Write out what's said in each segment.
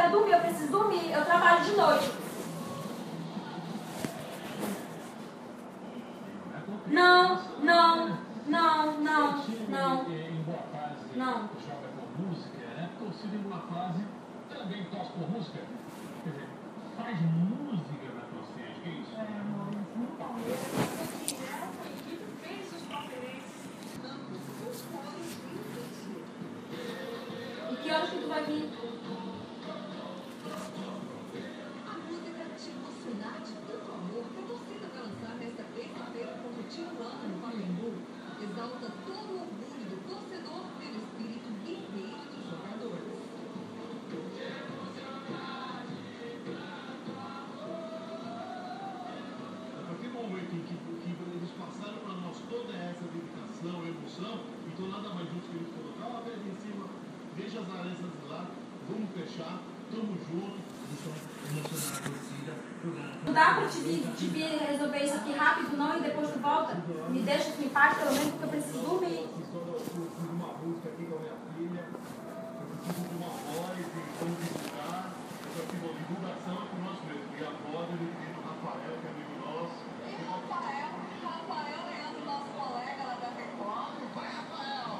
quero dormir, eu preciso dormir, eu trabalho de noite. Não, não, não, não, não. Em boa fase, não. joga por música, né? Torcida em boa fase também torce por música. Quer dizer, faz música na torcida, que isso? No Palmeiras, essa equipe fez os palmeirenses os coros intensivos. E que horas que tu vai vir? A música te emocionar de tanto amor que a torcida vai lançar nesta terça-feira com o Tijuana no Pacaembu. Exalta todo o orgulho do torcedor pelo espírito guerreiro dos jogadores. A partir do momento em que eles passaram para nós toda essa dedicação, emoção, então nada mais justo que eles colocar a vez em cima, deixa as aranças lá, vamos fechar, tamo junto. Emocionar a torcida, Não dá pra te vir resolver isso aqui rápido não e depois tu volta? Me deixa aqui em paz pelo menos porque eu preciso dormir. Eu preciso de uma música aqui com a minha filha, eu preciso de uma voz, e como divulgar, eu preciso de divulgação com nós mesmos. E a voz eu pedi do Rafael, que é amigo nosso. E Rafael Leandro, nosso colega lá da Record. Vai, Rafael!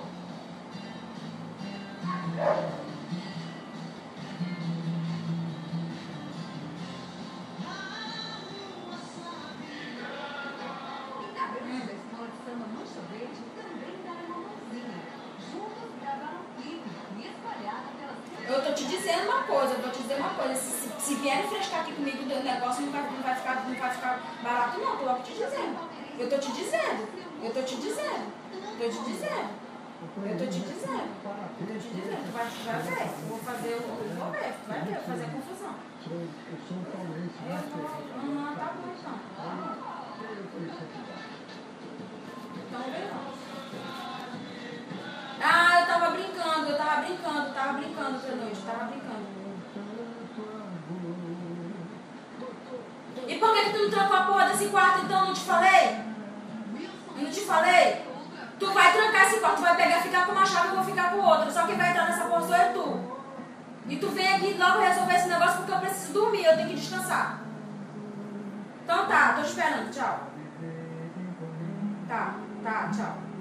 Integrantes da escola de samba Mancha Verde também deram uma mãozinha. Juntos gravaram um clipe e espalharam pelas redes. Eu tô te dizendo uma coisa, se vier frescar aqui comigo o negócio não vai ficar barato não, tô logo te dizendo. Eu tô te dizendo. Tu vai ver, eu vou ver, tu vai ver, fazer a confusão. Eu sou um palmeirense, né? Tá bom então. Então vem não. Ah, eu tava brincando pra noite, E por que tu não trancou a porra desse quarto então? Não te falei? Tu vai trancar esse quarto, tu vai pegar, ficar com uma chave, eu vou ficar com outra. Só quem vai entrar nessa porra sou eu e tu. E tu vem aqui logo resolver esse negócio porque eu preciso dormir, eu tenho que descansar. Então tá, tô esperando, tchau. Tá, tchau.